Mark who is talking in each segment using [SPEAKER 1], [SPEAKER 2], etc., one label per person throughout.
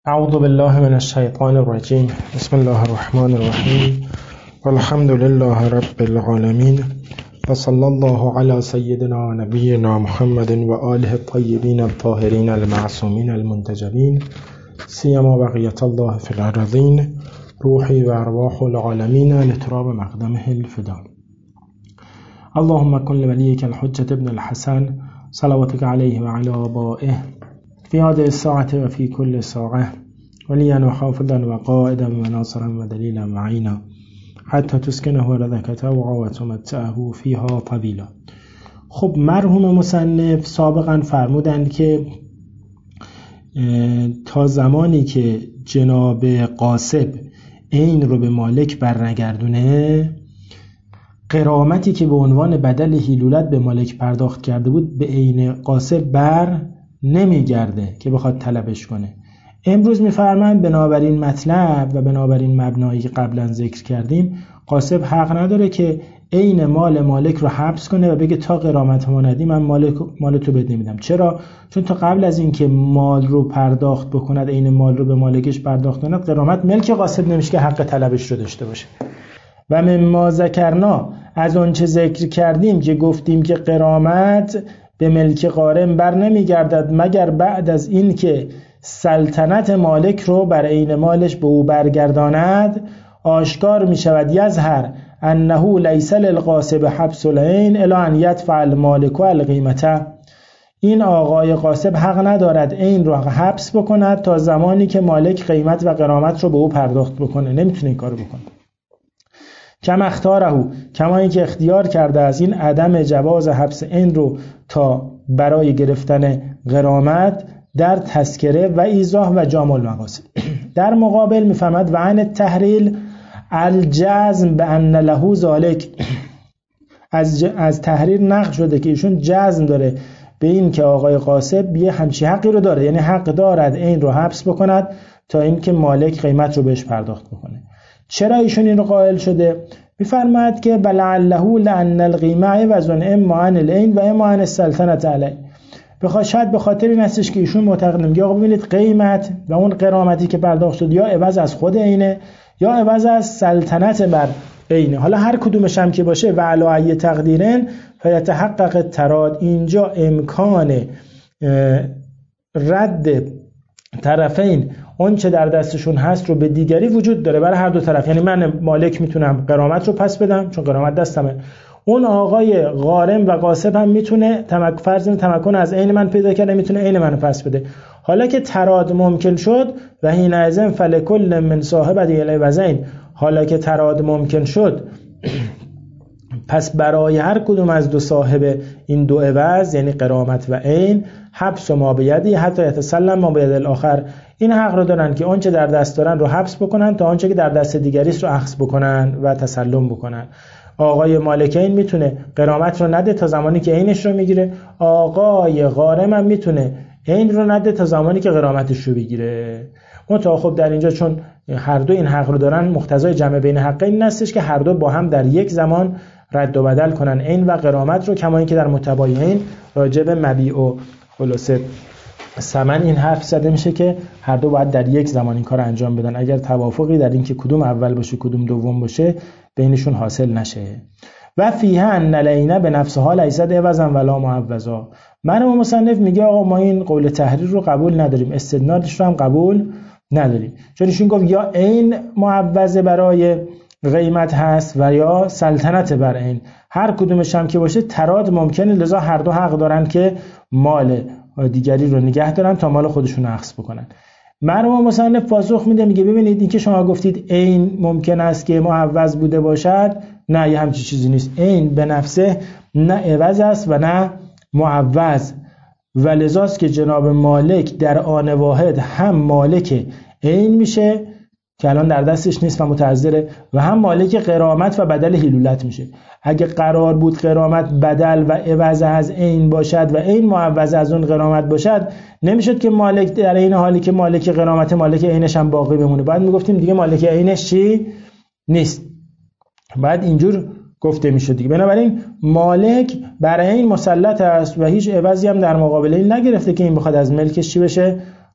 [SPEAKER 1] اعوذ بالله من الشیطان الرجیم. بسم الله الرحمن الرحیم. والحمد لله رب العالمین و صلی الله علی سیدنا نبینا محمد و آله الطیبین الطاهرین المعصومین المنتجبین سیما بقیت الله فی الارضین روحی و ارواح العالمین لتراب مقدمه الفدا. اللهم کن لولیک الحجة ابن الحسن صلواتك علیه و علی آبائه في هذه الساعة وفي كل ساعة وليا وحافظا وقائدا وناصرا ودليلا معينا حتى تسكنه أرضك طوعا وتمتعه فيها طويلا. خب مرحوم مصنف سابقا فرمودند که تا زمانی که جناب غاصب عین رو به مالک برنگردونه، غرامتی که به عنوان بدل حیلولت به مالک پرداخت کرده بود به عین غاصب بر نمیگرده که بخواد طلبش کنه. امروز میفرمایند بنابراین مطلب و بنابراین مبنایی که قبلا ذکر کردیم، غاصب حق نداره که عین مال مالک رو حبس کنه و بگه تا غرامت ما ندی من مال تو بد نمیدم. چرا؟ چون تا قبل از این که مال رو پرداخت بکند، عین مال رو به مالکش پرداخت کند، غرامت ملک غاصب نمیشه که حق طلبش رو داشته باشه. و مما ذکرنا، از اون چه ذکر کردیم که گفتیم که غرامت به ملک غارم بر نمیگردد مگر بعد از این که سلطنت مالک رو بر عین مالش به او برگرداند، آشکار می شود یظهر انه لیس للغاصب حبس العین الا ان یدفع المالک القیمته. این آقای غاصب حق ندارد عین رو حبس بکند تا زمانی که مالک قیمت و غرامت رو به او پرداخت بکنه. نمیتونه این کارو بکنه. کما اختاره، کما اینکه اختیار کرده از این عدم جواز حبس عین رو تا برای گرفتن غرامت در تذکره و ایضاح و جامع المقاصد. در مقابل میفهمد و عن التحریل الجزم بان له ذلك، از تحریر نقل شده که ایشون جزم داره به این که آقای غاصب یه همچی حقی رو داره، یعنی حق دارد عین رو حبس بکند تا اینکه مالک قیمت رو بهش پرداخت بکنه. چرا ایشون این رو قائل شده؟ میفرماید که بلعله لان القیمه و زن اما عن العین و اما عن السلطنت علیه. شاید به خاطر این هستش که ایشون معتقد میگه آقا ببینید قیمت و اون غرامتی که پرداخت شد یا عوض از خود عینه یا عوض از سلطنت بر عینه. حالا هر کدومش هم که باشه و علی ای تقدیرن فیتحقق التراد، اینجا امکان رد طرفین اون چه در دستشون هست رو به دیگری وجود داره برای هر دو طرف. یعنی من مالک میتونم غرامت رو پس بدم چون غرامت دستمه، اون آقای غارم و غاصب هم میتونه فرض تمکن از عین من پیدا کرده، میتونه عین منو پس بده. حالا که تراد ممکن شد و حینئذ فلکل من صاحبه العوضین، حالا که تراد ممکن شد پس برای هر کدوم از دو صاحب این دو عوض یعنی غرامت و عین حبس و ما بیدی حتی یتسلم ما بید الاخر، این حق رو دارن که آنچه در دست دارن رو حبس بکنن تا آنچه که در دست دیگری است رو اخذ بکنن و تسلم بکنن. آقای مالکین میتونه غرامت رو نده تا زمانی که عینش رو میگیره، آقای غارم هم میتونه عین رو نده تا زمانی که غرامتش رو بگیره. منتها خب در اینجا چون هر دو این حق رو دارن، مقتضای جمع بین حقین هستش که هر دو با هم در یک زمان رد و بدل کنن عین و غرامت رو، کما اینکه در متباینین راجع به مبیع و خلاصه ثمن این حرف زده میشه که هر دو باید در یک زمان این کار انجام بدن. اگر توافقی در این که کدوم اول باشه کدوم دوم باشه بینشون حاصل نشه. و فیه ان العین به نفسها لیست عوضا ولا معوضا. مرحوم مصنف میگه آقا ما این قول تحریر رو قبول نداریم، استدنادش رو هم قبول نداریم، چون ایشون گفت یا عین معوضه برای قیمت هست و یا سلطنت بر عین، هر کدومش هم که باشه تراد ممکنه، لذا هر دو حق دارن که مال دیگری رو نگه دارن تا مال خودشون اخذ بکنن. مرحوم مصنف پاسخ میده میگه ببینید این که شما گفتید عین ممکن است که معوض بوده باشد، نه یه همچین چیزی نیست. عین به نفسه نه عوض است و نه معوض، و لذاست که جناب مالک در آن واحد هم مالک عین میشه که الان در دستش نیست و متعذره و هم مالک غرامت و بدل حیلولت میشه. اگه قرار بود غرامت بدل و عوض از عین باشد و عین معوض از اون غرامت باشد، نمیشد که مالک در این حالی که مالک غرامت مالک عینش هم باقی بمونه. بعد میگفتیم دیگه مالک عینش چی نیست، بعد اینجور گفته میشد دیگه. بنابراین مالک بر عین مسلط است و هیچ عوضی هم در مقابل این نگرفته که این بخواد از ملکش چی بشه،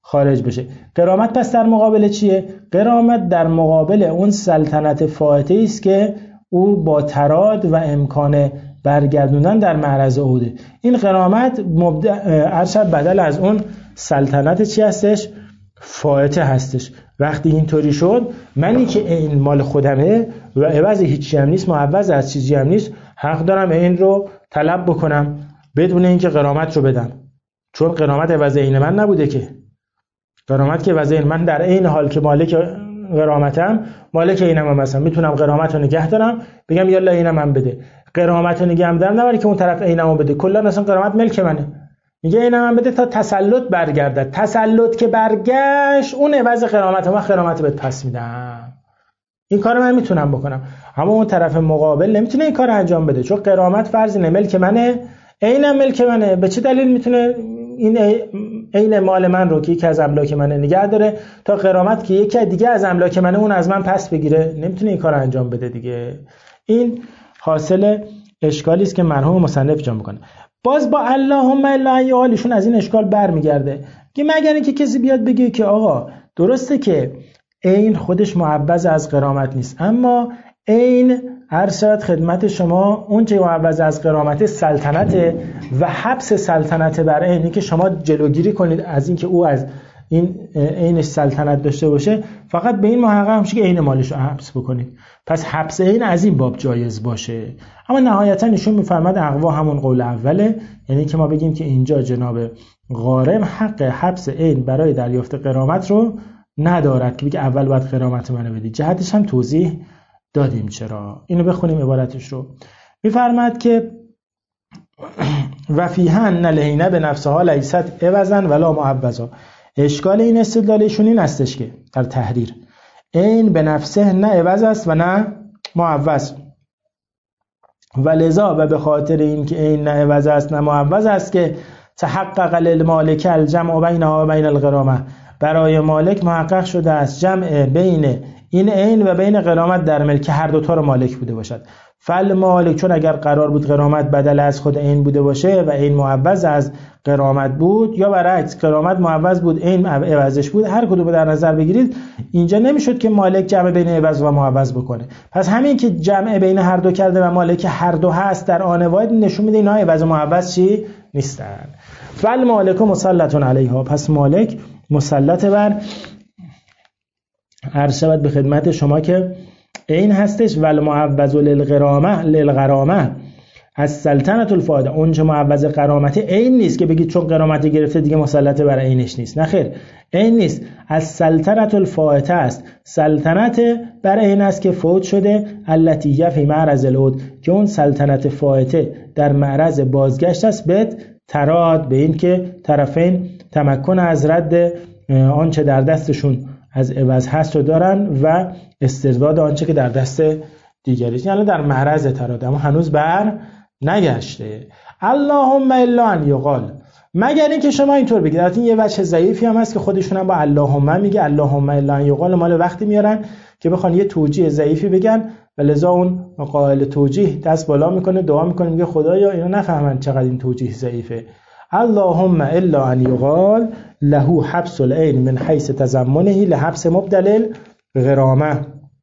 [SPEAKER 1] خارج بشه. غرامت پس در مقابل چیه؟ غرامت در مقابل اون سلطنت فائته است که او با تراد و امکان برگردوندن در معرض عهده. این غرامت ارشد بدل از اون سلطنت چی هستش؟ فائته هستش. وقتی اینطوری شد، منی که این مال خودمه و عوض هیچی هم نیست، معوض از چیزی هم نیست، حق دارم این رو طلب بکنم بدون اینکه غرامت رو بدم، چون غرامت عوض این من نبوده که. غرامت که عوض این من در این حال که مالک غرامتم، مالک اینم هم مثلا میتونم غرامت رو نگه دارم، بگم یالا اینم من بده. غرامت رو نگه دارم نباید که اون طرف اینم رو بده، کلا اصلا غرامت ملک منه. میگه اینم من بده تا تسلط برگردد. تسلط که برگشت، اون عوض غرامت، من غرامت رو بهت پس میدم. این کارو من میتونم بکنم، اما اون طرف مقابل نمیتونه این کارو انجام بده، چون غرامت فرض اینه ملک منه، اینم ملک منه. به چه دلیل میتونه این عین مال من رو که یکی از املاک منه نگه داره تا غرامت که یکی دیگه از املاک منه اون از من پس بگیره؟ نمیتونه این کارو انجام بده دیگه. این حاصل اشکالی است که مرحوم مصنف جا میکنه. باز با اللهم الا ایالشون از این اشکال برمیگرده که مگر اینکه کسی بیاد بگه که آقا درسته که این خودش معوض از غرامت نیست، اما این ارشد خدمت شما اون چه معوض از غرامت سلطنت و حبس سلطنت بر این که شما جلوگیری کنید از این که او از این عینش سلطنت داشته باشه، فقط به این محقق میشه که عین مالش رو حبس بکنید. پس حبس عین از این باب جایز باشه. اما نهایتا ایشون میفرماد اقوا همون قول اوله، یعنی که ما بگیم که اینجا جناب غارم حق حبس عین برای دریافت غرامت رو ندارد که بگه اول باید غرامت منو بدی. جهتش هم توضیح دادیم چرا. اینو بخونیم عبارتش رو. میفرماد که و فیها ان العین بنفسها لیست عوضا ولا معوضا. اشکال این استدلالشون این استش که در تحریر عین به نفسه نه عوض است و نه معوض، ولذا و به خاطر این که عین نه عوض است نه معوض است که تحقق للمالک الجمع بینها و بین الغرامه، برای مالک محقق شده است جمع بین این عین و بین غرامت در ملک هر دوتا رو مالک بوده باشد. فل مالک، چون اگر قرار بود غرامت بدل از خود عین بوده باشه و عین معوض از غرامت بود، یا برعکس غرامت معوض بود عین عوضش بود، هر کدوم در نظر بگیرید، اینجا نمیشد که مالک جمع بین عوض و معوض بکنه. پس همین که جمع بین هر دو کرده و مالک هر دو هست در آن واحد، نشون میده اینا عوض و معوض چی نیستن. فل مالک مسلط علیها، پس مالک مسلط بر ارشد به خدمت شما که این هستش. ول معوض للغرامه از سلطنت الفائده، اون چه معوض غرامت عین نیست که بگید چون غرامت گرفته دیگه مسلط بر عینش نیست، نه خیر، عین نیست، از سلطنت الفائته است. سلطنت بر عین است که فوت شده، التی فی معرض العود، که اون سلطنت فائته در معرض بازگشت است، به تراد، به این که طرفین تمکن از رد آنچه در دستشون از عوض هست رو دارن و استرداد آنچه که در دست دیگری، یعنی در معرض تراد، اما هنوز بر نگشته. اللهم الا ان یقال، مگر اینکه شما اینطور بگید. البته یه وجه ضعیفی هم هست که خودشون هم با اللهم میگه اللهم الا ان یقال، مال وقتی میارن که بخوان یه توجیه ضعیفی بگن و لذا اون قائل توجیه دست بالا میکنه، دعا میکنه، میگه خدایا اینا نفهمن چقدر این توجیه ضعیفه. اللهم الا ان یقال له حبس العین من حیث تضمنه لحبس مبدل غرامه،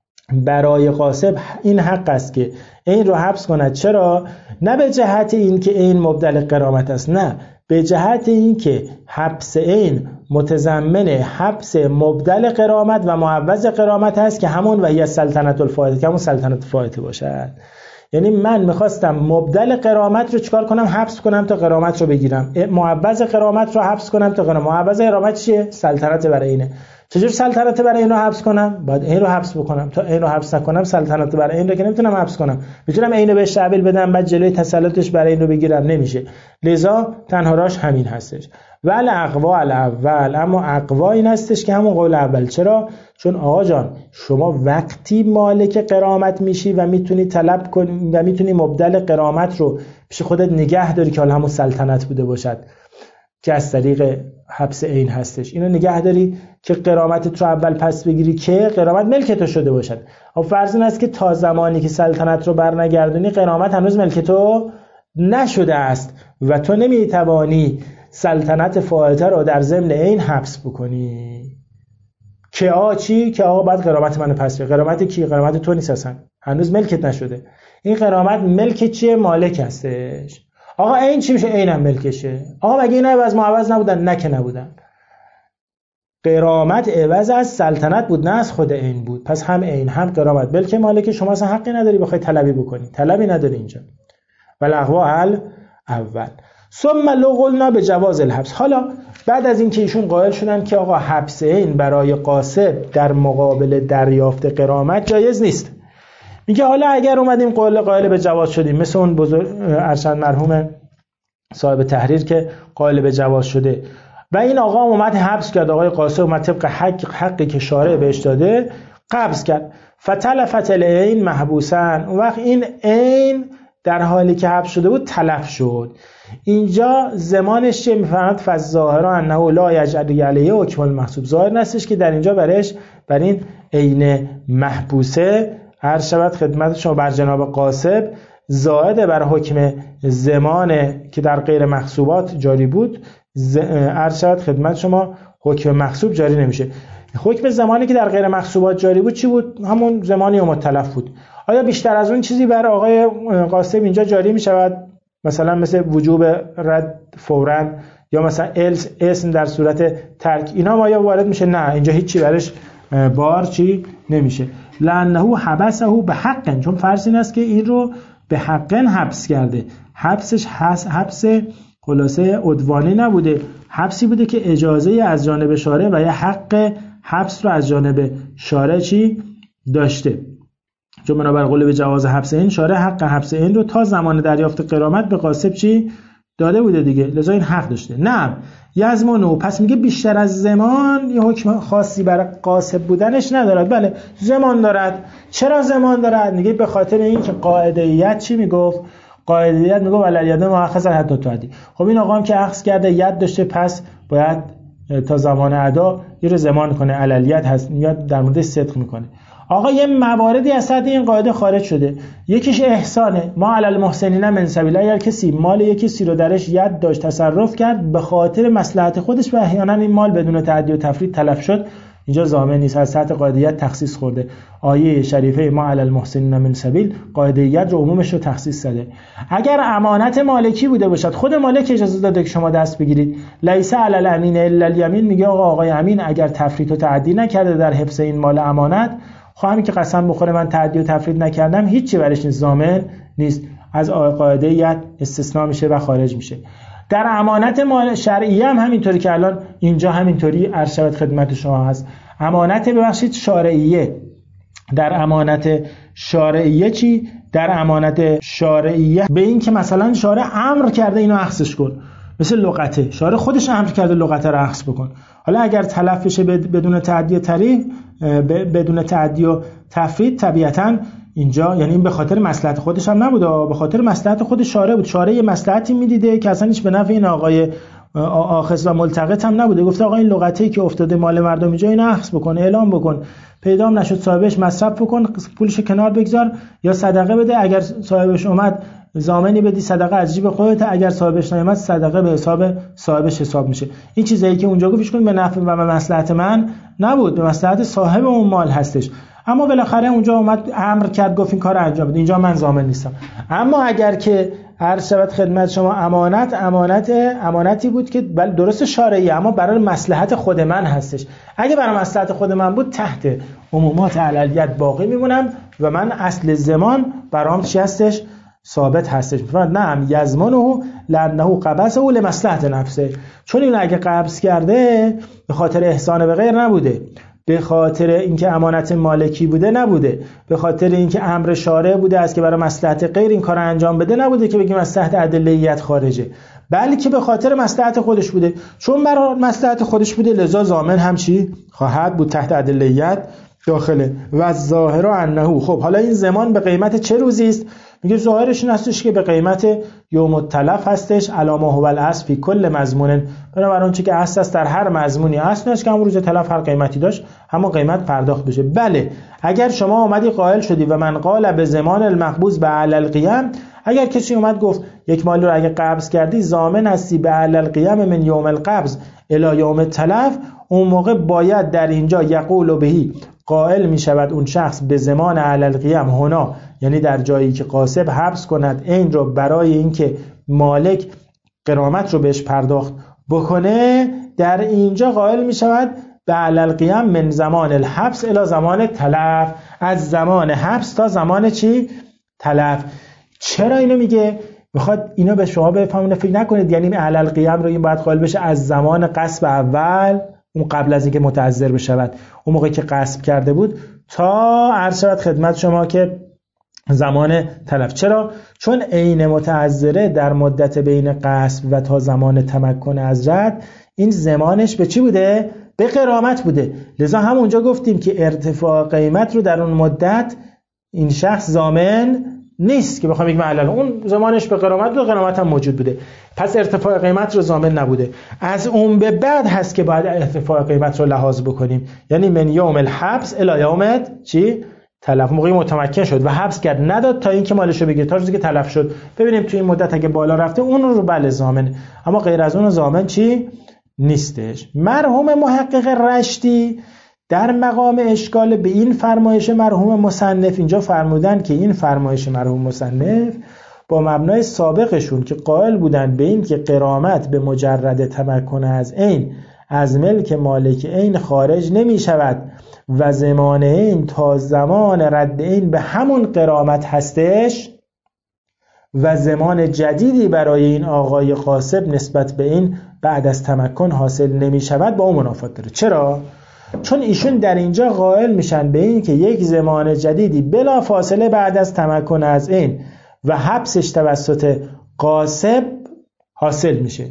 [SPEAKER 1] برای غاصب این حق است که این رو حبس کند. چرا؟ نه به جهت این که این مبدل غرامت است، نه، به جهت این که حبس این متضمن حبس مبدل غرامت و معوض غرامت است که همون و هی سلطنت الفائته، که همون سلطنت فائته باشد. یعنی من میخواستم مبدل غرامت رو چیکار کنم؟ حبس کنم تا غرامت رو بگیرم. معوض غرامت رو حبس کنم تا غرامت. معوض غرامت چیه؟ سلطنت بر اینه. چجور سلطنت بر این رو حبس کنم؟ باید این رو حبس بکنم. تا این رو حبس نکنم سلطنت بر این رو که نمیتونم حبس کنم. میتونم اینو بهش تحویل بدم بعد جلوی تسلطش بر این رو بگیرم؟ نمیشه. لذا تنها راهش همین هستش. ول اقوا الاول، اما اقوا این هستش که همون قول اول. چرا؟ چون آقا جان شما وقتی مالک غرامت میشی و میتونی طلب کنی و میتونی مبدل غرامت رو پیش خودت نگه داری که حالا همون سلطنت بوده باشد که از طریق حبس عین هستش، اینو نگه داری که غرامتت رو اول پس بگیری که غرامت ملک تو شده باشد. اما فرض این است که تا زمانی که سلطنت رو برنگردونی غرامت هنوز ملک تو نشده است و تو نمیتوانی سلطنت فائته رو در ضمن عین حبس بکنی. که چی؟ که آقا بعد غرامت منو پس بده. غرامت کی؟ غرامت تو نیست اصلا، هنوز ملکت نشده. این غرامت ملک چیه؟ مالک هستش. آقا عین چی میشه؟ عینم ملکشه. آقا مگه اینا عوض معوض نبودن؟ نه که نبودن. غرامت عوض از سلطنت بود، نه از خود عین بود. پس هم عین هم غرامت ملک مالک. شما اصلا حقی نداری بخوای طلبی بکنی، طلبی نداری اینجا. والاغوا حل اول. ثم لو قلنا به جواز الحبس. حالا بعد از اینکه ایشون قائل شدن که آقا حبس عین برای غاصب در مقابل دریافت غرامت جایز نیست، میگه حالا اگر اومدیم قائل به جواز شدیم، مثل اون بزرگ ارشد مرحوم صاحب تحریر که قائل به جواز شده و این آقا اومد حبس کرد، آقای غاصب اومد طبق حقی که شارع بهش داده قبض کرد. فتلفت العین محبوسن، اون وقت این عین در حالی که حبس شده بود تلف شد. اینجا زمانش چه میفرماد؟ فالظاهر انه لا یجری علیه حکم المحسوب. ظاهر نستش که در اینجا بر این عین محبوسه هر شود خدمت شما بر جناب غاصب زائد بر حکم زمان که در غیر محسوبات جاری بود، هر شود خدمت شما حکم محسوب جاری نمیشه. حکم زمانی که در غیر محسوبات جاری بود چی بود؟ همون زمانی متلف بود. آیا بیشتر از اون چیزی بر آقای غاصب اینجا جاری میشود؟ مثلا مثل وجوب رد فوراً یا مثلا اسم در صورت ترک، اینا ما یا وارد میشه؟ نه، اینجا هیچی برش بار چی نمیشه. لانه حبسه به حق، چون فرض این است که این رو به حق حبس کرده. حبسش حبس خلاصه عدوانی نبوده، حبسی بوده که اجازه از جانب شارع و یا حق حبس رو از جانب شارع چی داشته. چون بنابر قول به جواز حبس این، شارع حق حبس این رو تا زمان دریافت غرامت به غاصب چی داده بوده دیگه، لذا این حق داشته. نه یزمنو، پس میگه بیشتر از زمان یه حکم خاصی برای غاصب بودنش ندارد. بله زمان دارد. چرا زمان دارد؟ میگه به خاطر این که قاعده‌یت چی میگفت؟ قاعده‌یت میگفت ولید مؤخذ حتی تعدی. خب این آقا هم که اخذ کرده ید داشته، پس باید تا زمان ادا یه رو زمان کنه. علیت هست، میاد در مورد صدق میکنه. آقا یه مواردی از حد این قاعده خارج شده. یکیش احسانه، ما علی المحسنین من سبیل. اگر کسی مال یکی رو درش ید داشت تصرف کرد به خاطر مصلحت خودش و احیانا این مال بدون تعدی و تفرید تلف شد، اینجا ضامن نیست، از سطح قاعدیت تخصیص خورده. آیه شریفه ما علی المحسنین من سبیل قاعدیت رو عمومش رو تخصیص زده. اگر امانت مالکی بوده باشد، خود مالک اجازه داده که شما دست بگیرید. لیس علی الامین الا الیمین، میگه آقای امین اگر تفرید و تعدی نکرده در حفظ این مال امانت، خب همین که قسم بخوره من تعدی و تفرید نکردم، هیچی برش نیست، ضامن نیست، از قاعده‌یت استثناء میشه و خارج میشه. در امانت مال شرعیه هم همینطوری که الان اینجا همینطوری عرض شود خدمت شما هست. امانت ببخشید شرعیه. در امانت شرعیه چی؟ در امانت شرعیه به این که مثلا شارع امر کرده اینو اخذش کن، مثل لغته، شارع خودش امر کرده لغته رو اخذ بکن. حالا اگر تلف بشه بدون تعدی و تریف، بدون تعدی و تفرید، طبیعتاً اینجا یعنی این به خاطر مصلحت خودش هم نبوده، به خاطر مصلحت خود شارع بود. شارع یه مصلحتی میدیده که اصلا هیچ به نفع این آقای آخذ و ملتقط هم نبوده. گفته آقا این لغتی که افتاده مال مردم اینجا اینو اخذ بکن، اعلام بکن، پیدام نشد صاحبش مصرف بکن، پولش کنار بگذار یا صدقه بده. اگر صاحبش اومد ضامنی بدی صدقه از جیب خودت، اگر صاحبش نیامد صدقه به حساب صاحبش حساب میشه. این چیزایی که اونجا گفتش کن به نفع و به مصلحت من نبود، به مصلحت صاحب اون مال هستش. اما بالاخره اونجا اومد امر کرد گفت این کارو انجام بده، اینجا من ضامن نیستم. اما اگر که عرض شود خدمت شما امانتی بود که بله درست شرعیه اما برای مصلحت خود من هستش، اگه برای مصلحت خود من بود تحت عمومات علیت باقی میمونم و من اصل زمان برام چی هستش؟ ثابت هستش. نعم یزمنه لانه قبضه لمصلحت نفسه، چون این اگه قبض کرده به خاطر احسان به غیر نبوده، به خاطر اینکه امانت مالکی بوده نبوده، به خاطر اینکه امر شارع بوده است که برای مصلحت غیر این کار انجام بده نبوده که بگیم مصلحت ادلیت خارجه، بلکه به خاطر مصلحت خودش بوده. چون برای مصلحت خودش بوده لذا ضامن هم چی خواهد بود تحت ادلیت داخله. و ظاهر انه، خب حالا این زمان به قیمت چه روزی است؟ میگه ظاهرش این هستش که به قیمت یوم التلف هستش، علامه هو الاصل فی کل مضمون، بنابراین چه که اصل است در هر مضمونی اصل است که همون روز تلف هر قیمتی داشت همون قیمت پرداخت بشه. بله اگر شما اومدی قائل شدی و من قال به زمان المقبوض به علی القیام، اگر کسی اومد گفت یک مال رو اگه قبض کردی ضامن هستی به علی القیام من یوم القبض الی یوم التلف، اون موقع باید در اینجا یقول بهی قائل می شود اون شخص به زمان علی القیام هنا، یعنی در جایی که غاصب حبس کند این رو برای اینکه مالک غرامت رو بهش پرداخت بکنه، در اینجا قائل می شود به علی القیام من زمان الحبس الی زمان تلف، از زمان حبس تا زمان چی؟ تلف. چرا اینو میگه؟ میخواد اینو به شما بفهمونه. فکر نکنید یعنی علی القیام رو این باید قائل بشه از زمان غصب اول، اون قبل از اینکه متعذر بشود، اون موقعی که غصب کرده بود، تا عرض شود خدمت شما که زمان تلف. چرا؟ چون عین متعذره در مدت بین غصب و تا زمان تمکن از رد، این زمانش به چی بوده؟ به غرامت بوده. لذا همونجا گفتیم که ارتفاع قیمت رو در اون مدت این شخص ضامن نیست که بخوام بگم علل اون زمانش به غرامت و غرامت هم موجود بوده، پس ارتفاع قیمت رو ضامن نبوده. از اون به بعد هست که باید ارتفاع قیمت رو لحاظ بکنیم، یعنی من یوم الحبس الی یوم چی؟ تلف. موقعی متمکن شد و حبس کرد نداد تا اینکه مالش رو بگیره، تا روزی که تلف شد. ببینیم توی این مدت اگه بالا رفته اون رو بله ضامن، اما غیر از اون ضامن چی نیستش. مرحوم محقق رشتی در مقام اشکال به این فرمایش مرحوم مصنف اینجا فرمودن که این فرمایش مرحوم مصنف با مبنای سابقشون که قائل بودن به این که غرامت به مجرد تمکن از عین از ملک مالک عین خارج نمی شود و زمان عین تا زمان رد عین به همون غرامت هستش و زمان جدیدی برای این آقای غاصب نسبت به این بعد از تمکن حاصل نمی شود، با اون منافات داره. چرا؟ چون ایشون در اینجا قائل میشن به این که یک زمان جدیدی بلا فاصله بعد از تمکن از این و حبسش توسط غاصب حاصل میشه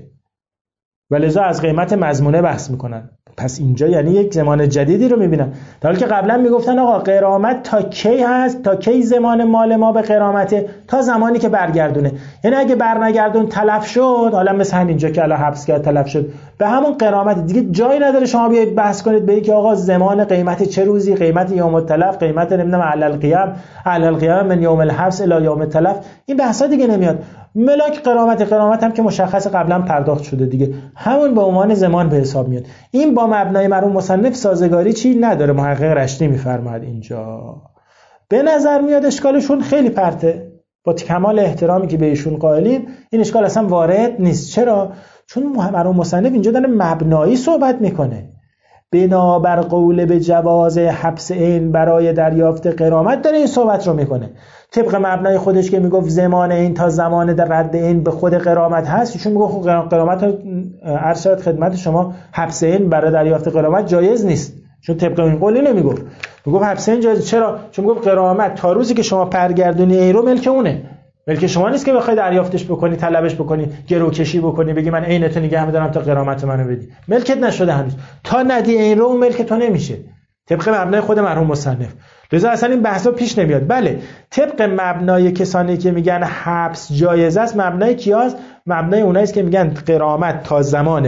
[SPEAKER 1] و لذا از قیمت مضمونه بحث میکنن. پس اینجا یعنی یک زمان جدیدی رو میبینن، در حالی که قبلا میگفتن آقا غرامت تا کی هست، تا کی زمان مال ما به غرامته؟ تا زمانی که برگردونه. یعنی اگه برنگردون تلف شد، حالا مثلا همینجا که الان حبس کرد تلف شد، به همون غرامت دیگه جایی نداره شما بیاید بحث کنید به اینکه آقا زمان قیمت چه روزی، قیمت یوم التلف، قیمت نمیدونم علی القیام من یوم الحبس الی یوم التلف. این بحثا دیگه نمیاد. ملاک غرامت هم که مشخص قبلا پرداخت شده دیگه، همون به عنوان زمان به حساب میاد. این با مبنای مرحوم مصنف سازگاری چی نداره. محقق رشتی میفرماید اینجا به نظر میاد اشکالشون خیلی پرته، با کمال احترامی که به ایشون قائلیم این اشکال اصلا وارد نیست. چرا؟ چون مرحوم مصنف اینجا داره مبنایی صحبت میکنه. بنابر قول به جواز حبس عین برای دریافت غرامت داره این صحبت رو میکنه، طبق مبنای خودش که میگفت زمان این تا زمان در رد این به خود غرامت هست. ایشون میگفت غرامت عرض شد خدمت شما حبس عین برای دریافت غرامت جایز نیست، چون طبق این قولی نمیگفت، میگفت حبس عین جایز. چرا؟ چون میگفت غرامت تا روزی که شما برگردونی این رو ملک اونه، ملک شما نیست که بخوای دریافتش بکنی، طلبش بکنی، گروکشی بکنی، بگی من عینتو نگه می‌دارم تا غرامت منو بدی. ملکت نشده هنوز، تا ندی این رو اون ملک تو نمیشه طبق مبنای خود مرحوم مصنف. لذا اصلا این بحثا پیش نمیاد. بله طبق مبنای کسانی که میگن حبس جایز است، مبنای کیاست؟ مبنای اونایی است که میگن غرامت تا زمان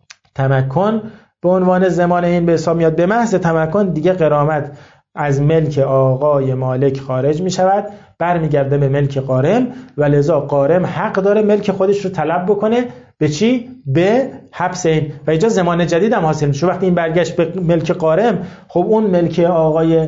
[SPEAKER 1] تمکن به عنوان زمان این به حساب میاد، به محض تمکن دیگه غرامت از ملک آقای مالک خارج می شود، برمیگرده به ملک غارم و لذا غارم حق داره ملک خودش رو طلب بکنه. به چی؟ به حبس این. و اینجا زمان جدید هم حاصل میشه. وقتی این برگشت به ملک غارم، خب اون ملک آقای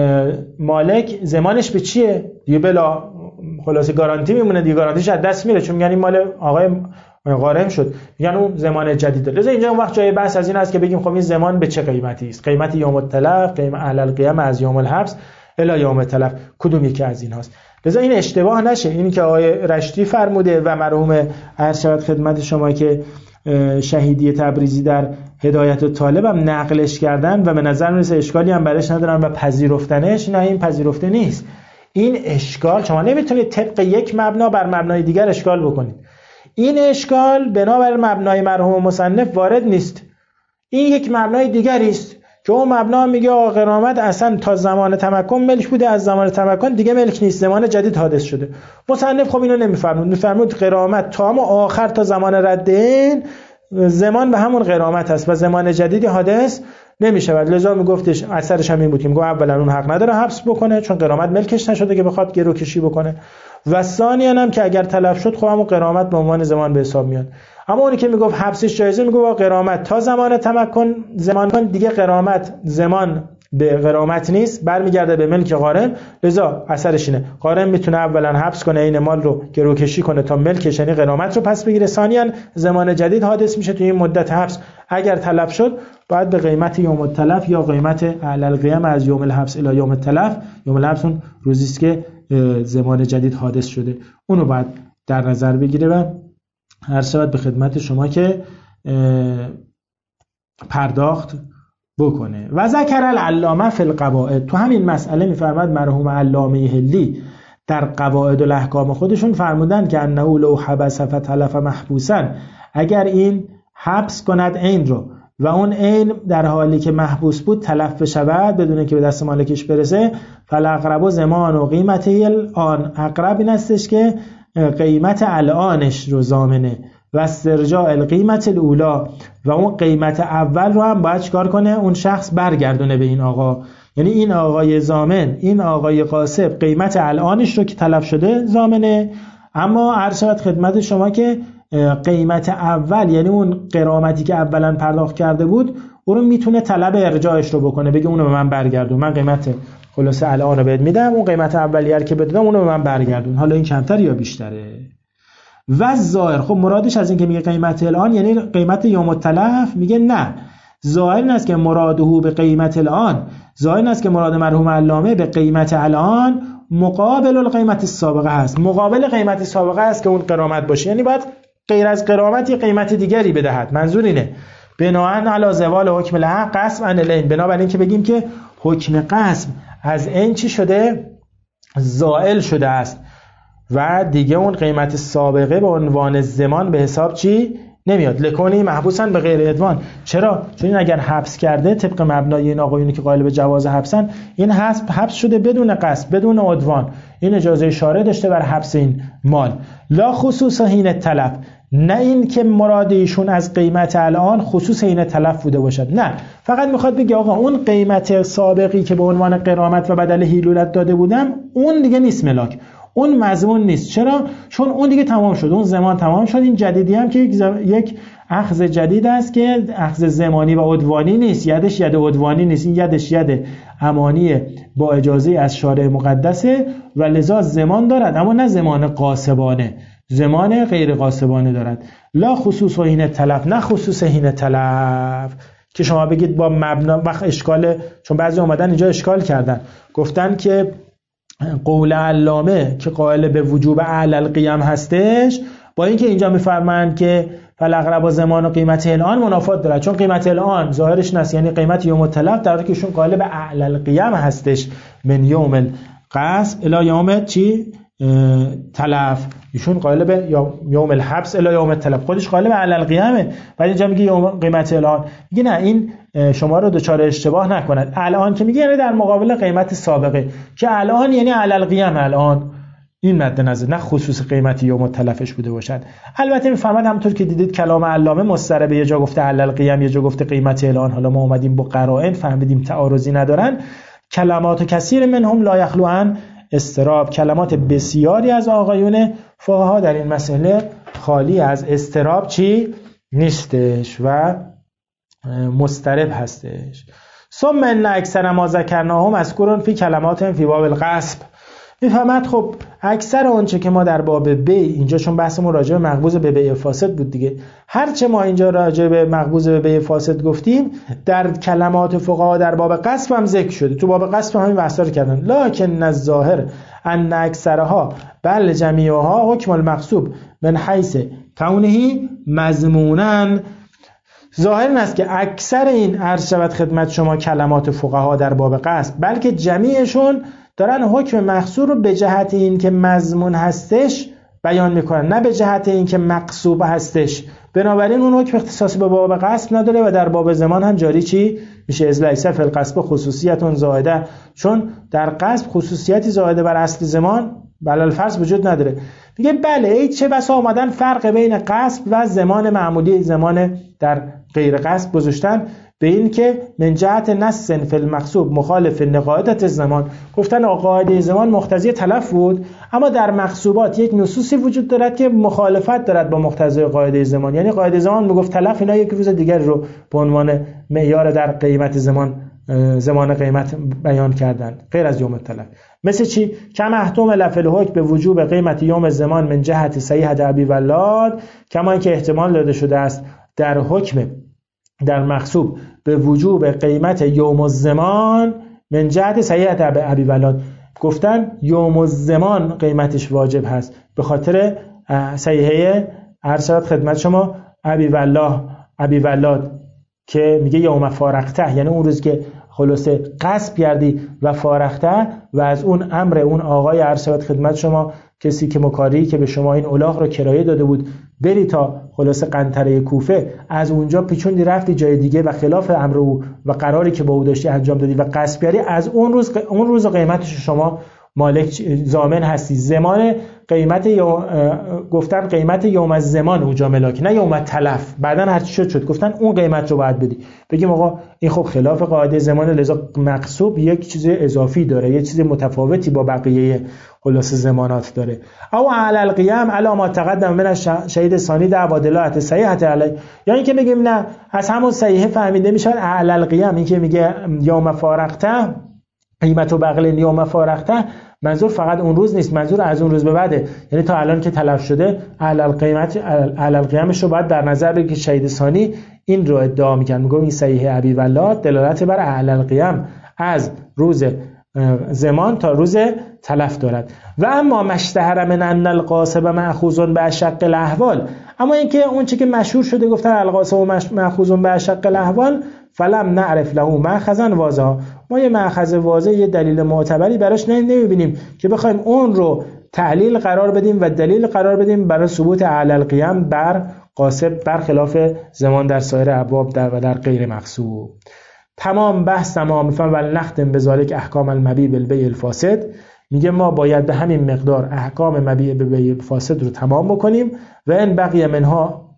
[SPEAKER 1] مالک زمانش به چیه؟ دیگه بلا خلاصه گارانتی میمونه دیگه، گارانتیش از دست میره، چون میگن این مال آقای غارم شد، میگن اون زمان جدید داره. لذا اینجا اون وقت جای بحث از این است که بگیم خب این زمان به چه قیمتی است؟ قیمت یوم التلف، قیمت علی القیام از یوم الحبس الی یوم التلف، کدوم یکی از این هاست؟ لذا این اشتباه نشه. اینی که آقای رشتی فرموده و مرحوم عرض شود خدمت شما که شهیدی تبریزی در هدایت الطالب هم نقلش کردن و به نظر میرسه اشکالی هم برش ندارن و پذیرفتنش، نه این پذیرفته نیست. این اشکال شما نمیتونید طبق یک مبنا بر مبنای دیگر اشکال بکنید. این اشکال بنابر مبنای مرحوم مصنف وارد نیست. این یک مبنای دیگری است که اون مبنا میگه غرامت اصلا تا زمان تمکن ملک بوده، از زمان تمکن دیگه ملک نیست، زمان جدید حادث شده. مصنف خب اینو نمیفرمود، میفرمود غرامت تا آخر تا زمان رد این زمان به همون غرامت است و زمان جدیدی حادث نمیشود. لذا میگفتش اثرش هم این بود که میگه اولا اون حق نداره حبس بکنه چون غرامت ملکش نشده که بخواد گروکشی بکنه، و ثانیاً هم که اگر تلف شد خب همون غرامت به عنوان ضمان به حساب میاد. اما اونی که میگفت حبسش جایزه میگه با غرامت تا زمان تمکن زمان کن، دیگه غرامت زمان به غرامت نیست، برمیگرده به ملک قارن. لذا اثرش اینه قارن میتونه اولا حبس کنه این مال رو گروکشی کنه تا ملکش یعنی غرامت رو پس بگیره، ثانیاً زمان جدید حادث میشه توی این مدت حبس. اگر تلف شد باید به قیمت یوم التلف یا قیمت اعلی القیام از یوم الحبس الی یوم التلف، یوم الحبس اون روزی است که زمان جدید حادث شده، اونو باید در نظر بگیره. و هر شود به خدمت شما که پرداخت بکنه. و ذکر العلامه فی القواعد، تو همین مسئله میفرماد مرحوم علامه حلی در قواعد و الاحکام خودشون فرمودن که انه لو حبس فتلف محبوسا، اگر این حبس کند عین رو و اون عین در حالی که محبوس بود تلف بشود بدون که به دست مالکش برسه، فالاقرب زمان و قیمته الان، اقرب این استش که قیمت الانش رو ضامنه و استرجاع القیمت الاولا، و اون قیمت اول رو هم باید چکار کنه اون شخص برگردونه به این آقا. یعنی این آقای ضامن، این آقای غاصب قیمت الانش رو که تلف شده ضامنه، اما عرض شود خدمت شما که قیمت اول یعنی اون غرامتی که اولا پرداخت کرده بود اون رو میتونه طلب ارجاعش رو بکنه، بگه اونو به من برگردون، من قیمت خلاصه الان رو بهت میدم، اون قیمت اولیه که بدم اونو به من برگردون، حالا این کمتر یا بیشتره. و ظاهر، خب مرادش از این که میگه قیمت الان یعنی قیمت یوم التلف، میگه نه، ظاهر این است که مراده به قیمت الان، ظاهر این است که مراد مرحوم علامه به قیمت الان مقابل القیمت السابقه هست، مقابل قیمت سابقه است که اون غرامت باشه، یعنی باید غیر از غرامت قیمت دیگری بدهد. منظور اینه بناءً علی زوال حکم الحق قسم عن العین، بنابراین که بگیم که حکم قسم از عین چی شده؟ زائل شده است و دیگه اون قیمت سابقه به عنوان زمان به حساب چی نمیاد. لکنی محبوسن به غیر ادوان. چرا؟ چون این اگر حبس کرده طبق مبنای این آقایونی که قائل به جواز حبسن، این حبس شده بدون قصد بدون عدوان، این اجازه شارع داشته بر حبس این مال. لا خصوص حین تلف، نه این که مراد ایشون از قیمت الان خصوص حین تلف بوده باشد، نه، فقط میخواد بگه آقا اون قیمت سابقی که به عنوان غرامت و بدل حیلولت داده بودم اون دیگه نیست ملاک، اون مضمون نیست. چرا؟ چون اون دیگه تمام شد، اون زمان تمام شد. این جدیدی هم که یک اخذ جدید است که اخذ زمانی و عدوانی نیست، یدش ید عدوانی نیست، این یدش ید امانی با اجازه از شارع مقدسه و لذا زمان دارد، اما نه زمان قاصبانه، زمان غیر قاصبانه دارد. لا خصوص حین تلف، نه خصوص حین تلف که شما بگید با مبنا وقت اشکال، چون بعضی اومدن اینجا اشکال کردن، گفتن که قول علامه که قائل به وجوب اعلی القیام هستش با اینکه اینجا میفرمایند که فالاقرب زمان و قیمت الان منافات داره، چون قیمت الان ظاهرش نست یعنی قیمت یوم التلف، در حالی که ایشون قائل به اعلی القیام هستش من یوم القصب الی یوم چی تلف، ایشون قائل به یوم الحبس الی یوم التلف، خودش قائل به اعلی القیامه، بعد اینجا میگه یوم قیمت الان، میگه نه این شما رو دچار اشتباه نکند. الان که میگه یعنی در مقابل قیمت سابقه، که الان یعنی علی القیام الان، این مد نظر، نه خصوص قیمت یوم التلفش بوده باشد. البته میفهمد همونطور که دیدید کلام علامه مضطربه، یه جا گفته علی القیام یه جا گفته قیمت الان، حالا ما اومدیم با قرائن فهمیدیم تعارضی ندارن. کلمات کثیر منهم لا یخلو عن اضطراب، کلمات بسیاری از آقایون فقها در این مسئله خالی از اضطراب چی نیستش و مضطرب هستش. ثم ان اکثر ما ذکرناهم مذکورن فی کلمات فی باب الغصب، میفهمد خب اکثر آنچه که ما در باب بی اینجا، چون بحثمون راجع به مقبوض به بیع فاسد بود دیگه، هرچه ما اینجا راجع به مقبوض به بیع فاسد گفتیم در کلمات فقها در باب غصب هم ذکر شده، تو باب غصب همین بحثا رو کردن. لکن الظاهر ان اکثرها بل جمیعها حکم المغصوب من حیث کونه مضمونن، ظاهر این است که اکثر این عرض شود خدمت شما کلمات فقها در باب غصب، بلکه جمیعشون دارن حکم مغصوب رو به جهت این که مضمون هستش بیان میکنن، نه به جهت این که مغصوب هستش. بنابراین اون حکم اختصاصی به باب غصب نداره و در باب زمان هم جاری چی میشه؟ از لیس فی الغصب خصوصیت زائده، چون در غصب خصوصیتی زائده بر اصل زمان بل الفرض وجود نداره. میگه بله ای چه بسا اومدن فرق بین غصب و زمان معمولی، زمان در غیر غصب گذاشتن، به این که من جهت نص فی المقصوب مخالف لقاعده الزمان، گفتن قاعده زمان مقتضی تلف بود، اما در مقصوبات یک نصوصی وجود دارد که مخالفت دارد با مقتضای قاعده زمان. یعنی قاعده زمان میگفت تلف، اینا یک روز دیگر رو به عنوان معیار در قیمت زمان قیمت بیان کردند غیر از یوم تلف. مثل چی؟ کما احتمال فی الحکم به وجوب قیمت یوم زمان من جهت صحیح ابی ولاد، کما اینکه احتمال داده شده است در حکم در مقصوب به وجوب قیمت یوم الزمان من جهت صحیح ابی ولاد. گفتن یوم الزمان قیمتش واجب هست به خاطر صحیحه ارشاد خدمت شما ابی ولاد که میگه یوم فارقته، یعنی اون روز که خلاصه قصب کردی و فارقته، و از اون امر اون آقای ارشاد خدمت شما، کسی که مکاری که به شما این الاغ رو کرایه داده بود بری تا خلاصه قنطره کوفه، از اونجا پیچوندی رفتی جای دیگه و خلاف امر او و قراری که با او داشتی انجام دادی و قصب کردی، از اون روز قیمتش شما مالک ضامن هستی. زمان قیمت گفتن قیمت یوم الزمان اوجا ملاک، نه یوم تلف. بعدن هر چی شد گفتن اون قیمت رو باید بدی. بگیم آقا این خب خلاف قاعده زمان، لذا مقصوب یک چیز اضافی داره، یک چیز متفاوتی با بقیه خلاص زمانات داره. او علی القیام علی ما تقدم من شهید ثانی دعوا دلالت صحیحه علی، یا اینکه بگیم نه از همون صحیحه فهمیده میشه علی القیام، این که میگه یوم فارقته قیمت و بغل یوم فارقته، منظور فقط اون روز نیست، منظور از اون روز به بعده. یعنی تا الان که تلف شده علل قیامش رو باید در نظر بگیرید که شهید ثانی این رو ادعا میکنه، میگم این صحیح ابی ولاد دلالت بر علل قیام از روز زمان تا روز تلف دارد. و اما مشتهر من ان القاسب مأخوذ باشق الاحوال، اما اینکه اون چیزی که مشهور شده گفتن القاسب مأخوذ باشق الاحوال فلم نعرف له مأخذا واضحا، ما یه مأخذ واضح، یه دلیل معتبری براش نمیبینیم که بخوایم اون رو تعلیل قرار بدیم و دلیل قرار بدیم برای ثبوت علل قیام بر قاسب برخلاف زمان در سایر ابواب و در غیر مقصود. تمام بحث تمام. میفهم ولی نختم به ذالک احکام المبیع بالبیع الفاسد، میگه ما باید به همین مقدار احکام مبیع به بیع فاسد رو تمام بکنیم. و ان بقیه منها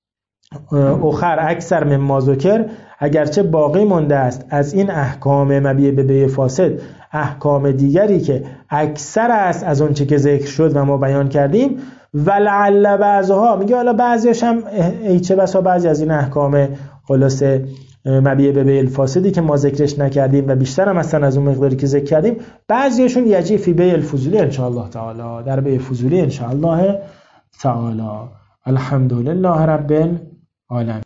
[SPEAKER 1] اخر اکثر من ما ذکر، اگرچه باقی مونده است از این احکام مبیع به بیع فاسد احکام دیگری که اکثر است از اون چه که ذکر شد و ما بیان کردیم. ولعل بعضها، میگه حالا بعضیش هم چه بسا بعضی از این احکام خلاصه مبیع به بیع الفاسدی که ما ذکرش نکردیم و بیشتر هم اصلا از اون مقداری که ذکر کردیم، بعضیشون یجی فی بیع الفضولی ان شاء الله تعالی، در بیع فضولی ان شاء الله تعالی. الحمدلله رب العالمین.